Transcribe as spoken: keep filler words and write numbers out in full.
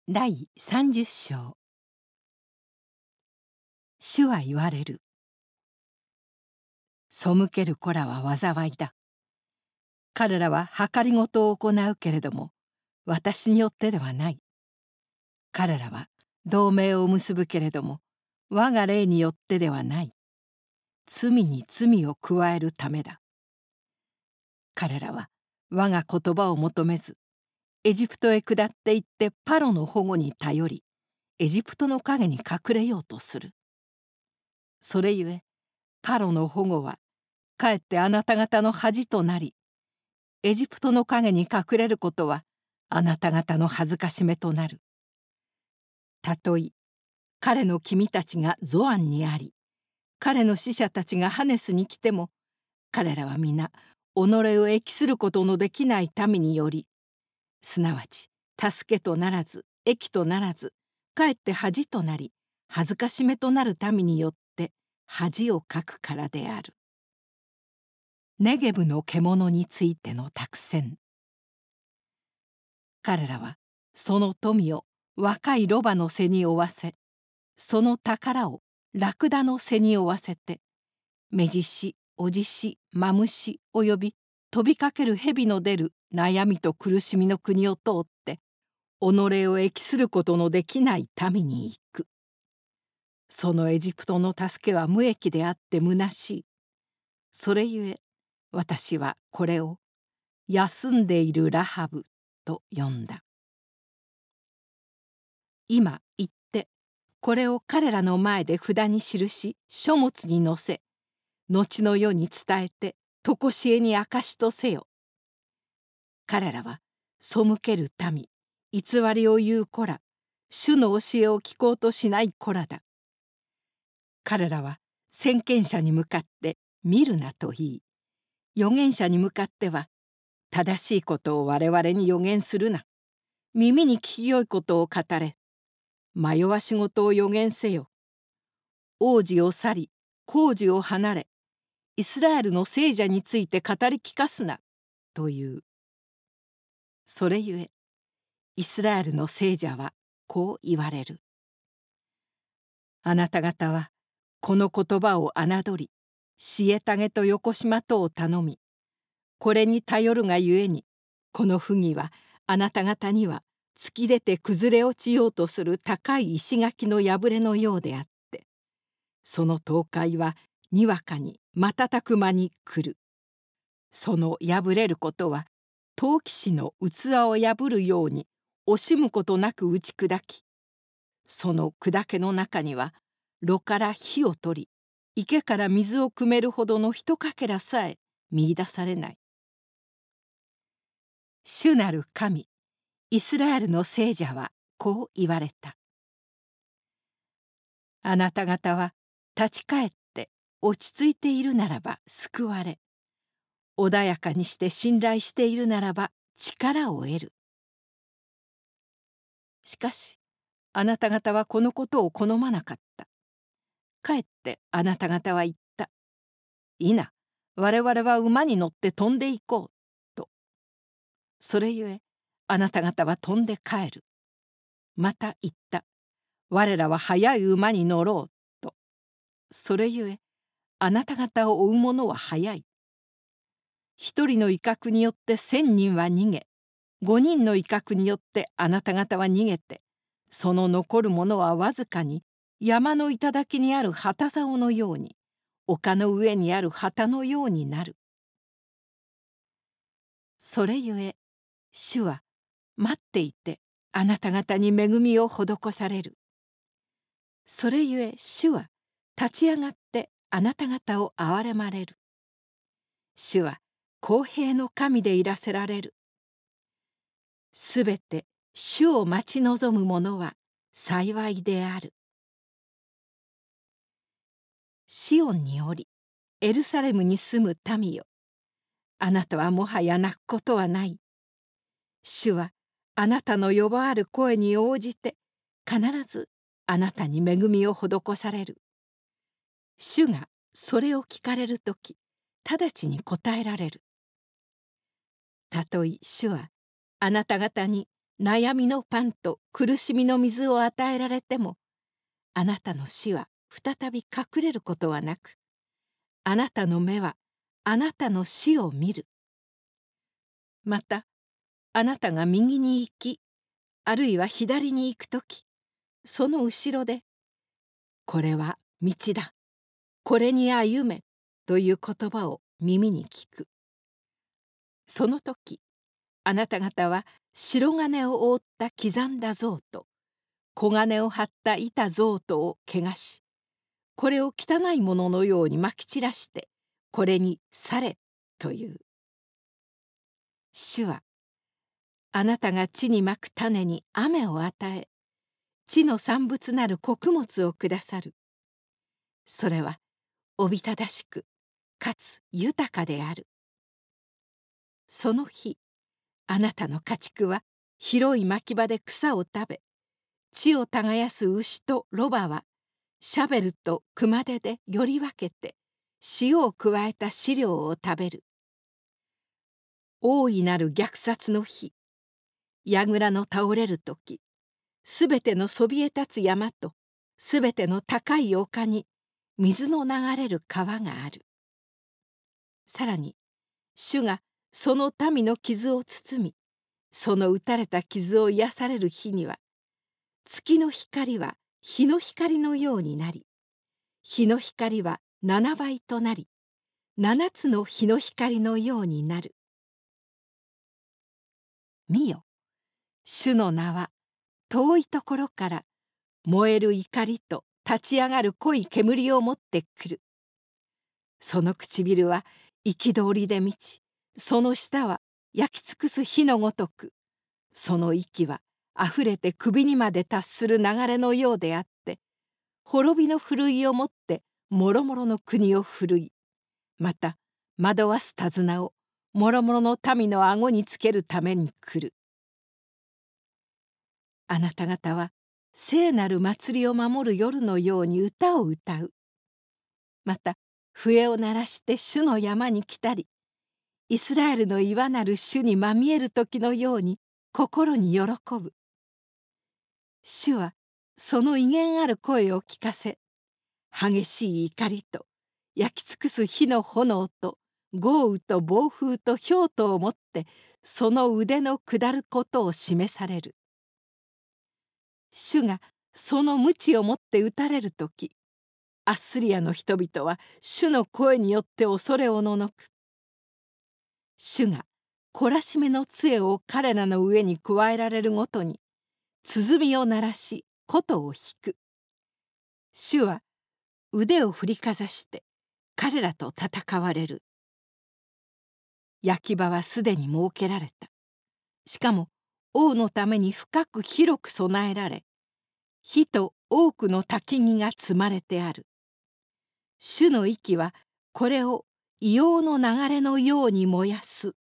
第三十章。主は言われる。背ける子らは災いだ。彼らは計りごとを行うけれども、私によってではない。彼らは同盟を結ぶけれども、我が霊によってではない。罪に罪を加えるためだ。彼らは我が言葉を求めず、エジプトへ下って行ってパロの保護に頼り、エジプトの陰に隠れようとする。それゆえ、パロの保護はかえってあなた方の恥となり、エジプトの陰に隠れることはあなた方の恥ずかしめとなる。たとえ彼の君たちがゾアンにあり、彼の使者たちがハネスに来ても、彼らは皆己を益することのできない民により、すなわち助けとならず益とならず、かえって恥となり恥ずかしめとなる民によって恥をかくからである。ネゲブの獣についての託戦。彼らはその富を若いロバの背に負わせ、その宝をラクダの背に負わせて、目獅子、お獅子、マムシおよび飛びかける蛇の出る悩みと苦しみの国を通って己を益することのできない民に行く。そのエジプトの助けは無益であって虚しい。それゆえ私はこれを休んでいるラハブと呼んだ。今行ってこれを彼らの前で札に記し書物に載せ、後の世に伝えて常しえに証とせよ。彼らは背ける民、偽りを言う子ら、主の教えを聞こうとしない子らだ。彼らは先見者に向かって見るなと言い、預言者に向かっては正しいことを我々に預言するな、耳に聞きよいことを語れ、迷わし事を預言せよ。王子を去り工事を離れ、イスラエルの聖者について語り聞かすなという。それゆえイスラエルの聖者はこう言われる。あなた方はこの言葉を侮り、虐げとよこしまとを頼み、これに頼るがゆえに、この不義はあなた方には突き出て崩れ落ちようとする高い石垣の破れのようであって、その倒壊はにわかに瞬く間に来る。その破れることは陶器師の器を破るように惜しむことなく打ち砕き、その砕けの中には炉から火を取り、池から水を汲めるほどのひとかけらさえ見出されない。主なる神、イスラエルの聖者はこう言われた。あなた方は立ち返って落ち着いているならば救われ、穏やかにして信頼しているならば力を得る。しかしあなた方はこのことを好まなかった。かえってあなた方は言った。いな、我々は馬に乗って飛んでいこうと。それゆえあなた方は飛んで帰る。また言った。我らは速い馬に乗ろうと。それゆえあなた方を追う者は速い。一人の威嚇によって千人は逃げ、五人の威嚇によってあなた方は逃げて、その残る者はわずかに山の頂にある旗竿のように、丘の上にある旗のようになる。それゆえ主は待っていてあなた方に恵みを施される。それゆえ主は立ち上がってあなた方を憐れまれる。主は公平の神でいらせられる。すべて主を待ち望む者は幸いである。シオンにおりエルサレムに住む民よ、あなたはもはや泣くことはない。主はあなたの呼ばわる声に応じて必ずあなたに恵みを施される。主がそれを聞かれるとき、直ちに答えられる。たとえ主はあなた方に悩みのパンと苦しみの水を与えられても、あなたの死は再び隠れることはなく、あなたの目はあなたの死を見る。また、あなたが右に行き、あるいは左に行くとき、その後ろで、これは道だ、これに歩め、という言葉を耳に聞く。その時、あなた方は白金を覆った刻んだ像と、黄金を張った板像とを汚し、これを汚いもののようにまき散らして、これに去れ、という。主は、あなたが地にまく種に雨を与え、地の産物なる穀物をくださる。それはおびただしく、かつ豊かである。その日、あなたの家畜は広い牧場で草を食べ、地を耕す牛とロバはシャベルと熊手でより分けて塩を加えた飼料を食べる。大いなる虐殺の日、櫓の倒れる時、すべてのそびえ立つ山とすべての高い丘に水の流れる川がある。さらに主がその民の傷を包み、その打たれた傷を癒される日には、月の光は日の光のようになり、日の光は七倍となり、七つの日の光のようになる。見よ、主の名は遠いところから燃える怒りと立ち上がる濃い煙を持ってくる。その唇は憤りで満ち、その舌は焼き尽くす火のごとく、その息はあふれて首にまで達する流れのようであって、滅びのふるいをもってもろもろの国をふるい、また惑わす手綱をもろもろの民の顎につけるために来る。あなた方は聖なる祭りを守る夜のように歌を歌う。また笛を鳴らして主の山に来たり、イスラエルの岩なる主にまみえる時のように心に喜ぶ。主はその威厳ある声を聞かせ、激しい怒りと焼き尽くす火の炎と豪雨と暴風と氷とをもってその腕の下ることを示される。主がその鞭をもって打たれるとき、アッスリアの人々は主の声によって恐れおののく。主が懲らしめの杖を彼らの上に加えられるごとに、鼓を鳴らし琴を弾く。主は腕を振りかざして彼らと戦われる。焼き場はすでに設けられた。しかも王のために深く広く備えられ、火と多くの焚き木が積まれてある。主の息はこれを硫黄の流れのように燃やす。